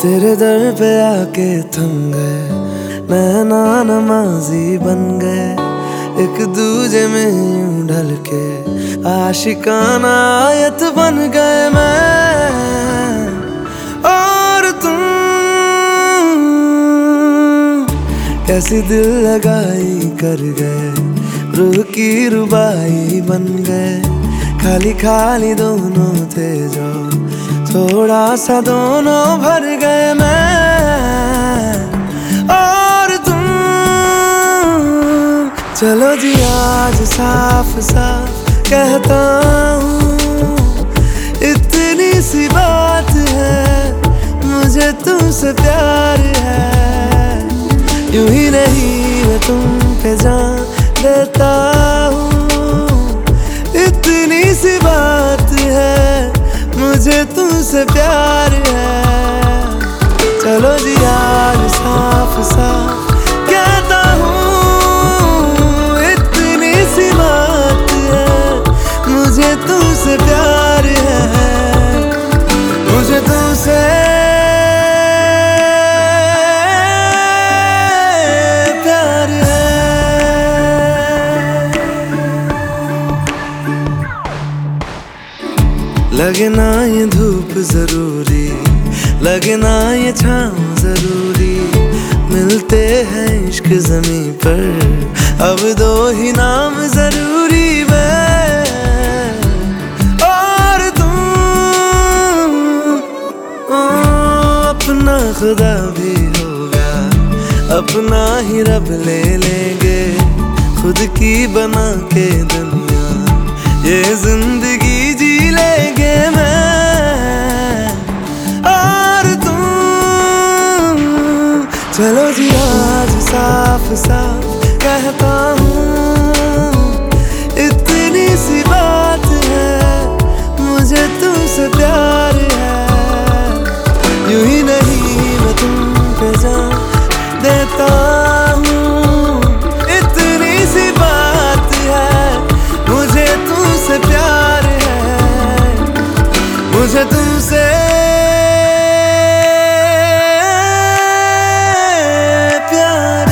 तेरे दर पे आके थम गए, नैना नमाजी बन गए, एक दूजे में यूं ढल के आशिकाना आयत बन गए मैं और तुम। कैसी दिल लगाई कर गए, रूह की रुबाई बन गए, खाली खाली दोनों थे जो थोड़ा सा दोनों भर गए मैं और तुम। चलो जी आज साफ साफ कहता हूँ, इतनी सी बात है, मुझे तुमसे प्यार है। यूं ही नहीं मैं तुम पे जान देता हूँ, इतनी सी बात है, मुझे तुमसे प्यार है। चलो जी आज साफ साफ कहता हूँ, इतनी सी बात है, मुझे तुमसे प्यार है, मुझे तुमसे प्यार है। लगे ना ये धूप जरूरी, लगे ना ये छाँव जरूरी, मिलते हैं इश्क ज़मीं पर, अब दो ही नाम जरूरी मैं और तुम। अपना खुदा भी होगा, अपना ही रब ले लेंगे, खुद की बना के दुनिया ये जिंदगी जी लेंगे मैं और तुम। चलो जी आज साफ साफ कहता हूँ, इतनी सी बात है, मुझे तुमसे प्यार है। यूं ही नहीं मैं तुम पे जान देता हूँ, इतनी सी बात है, मुझे तुमसे प्यार है, मुझे तुमसे प्यार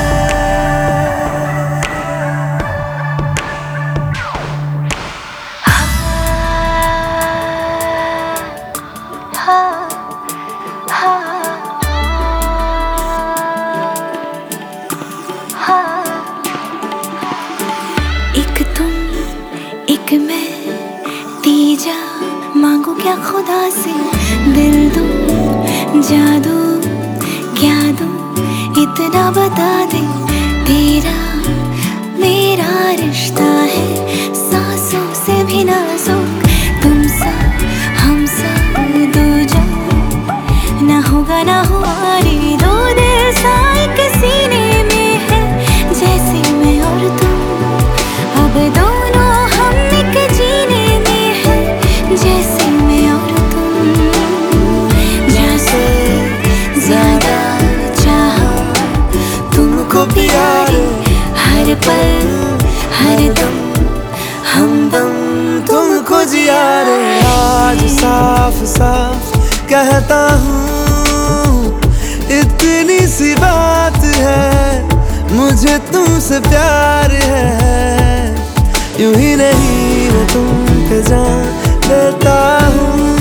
एक तुम एक मैं, तीजा मांगो क्या खुदा से, दिल दूं जादू क्या दूं, इतना बता दे, तेरा मेरा रिश्ता है सांसों से भी नाजुक, तुम सा हम सा दूजा ना होगा ना हुआ रे, दो दिल सा एक सीने में है, जैसे मैं और तुम, अब दोनों हम एक जीने में है, जैसे मैं और तुम। जैसे ज्यादा चाहो तुमको प्यारे, हर पल हर दम हमदम तुमको जिया रे। आज साफ साफ कहता हूँ, इतनी सी बात है, मुझे तुमसे प्यार है। यूं ही नहीं मैं तुम पे जान देता हूँ,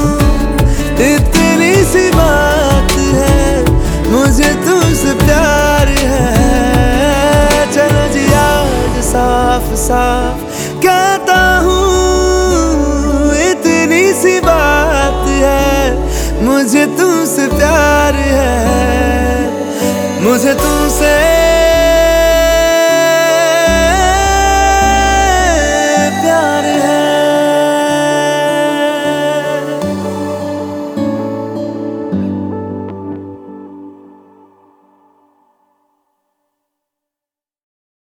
इतनी सी बात है, मुझे तुमसे प्यार है। चलो जी आज साफ साफ कहता हूँ, इतनी सी बात है, मुझे तुमसे प्यार है, मुझे तुमसे